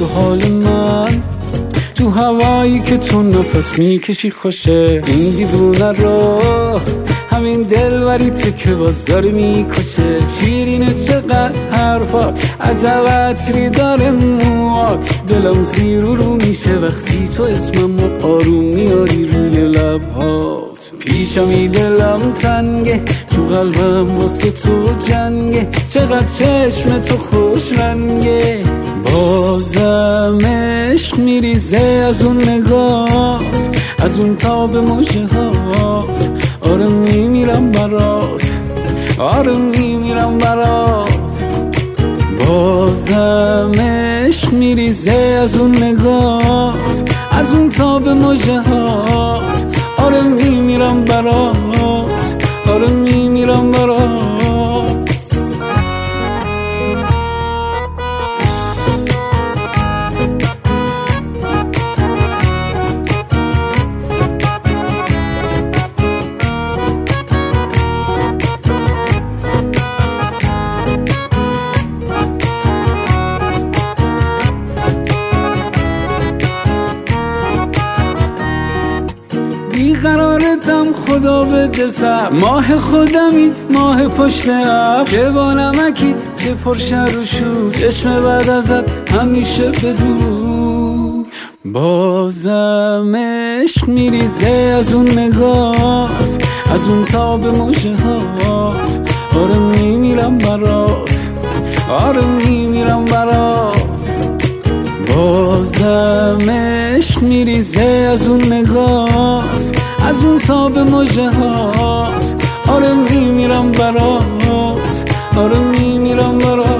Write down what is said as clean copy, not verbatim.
تو حال من، تو هوایی که تو نفس میکشی خوشه. این دیوونه رو همین دلوریته که باز داره میکشه. شیرینه چقدر حرفات، عجب عطری داره موات. دلم زیر و رو میشه وقتی تو اسمم آروم میاری روی لبهات. پیشمی دلم تنگه، تو قلبم واسه تو جنگه. چقدر چشم تو خوش رنگه، بازم عشق میریزه از اون نگات، از اون تاب مژه هات. آره میمیرم برات، آره میمیرم برات. بازم عشق میریزه از اون نگات، از اون تاب مژه هات. آره میمیرم برات، آره میمیرم برات. بیقرارتم خدا بده سر، ماه خودمی ماه پشت اب. چه با نمکی چه پرشر و شور، چشم بعد ازت همیشه بدور. بازم عشق میریزه از اون نگات، از اون تاب مژه هات. آره میمیرم برات، آره میمیرم برات. بازم عشق میریزه از اون نگات، از اون تاب مژه هات. آره میمیرم برات، آره میمیرم برات.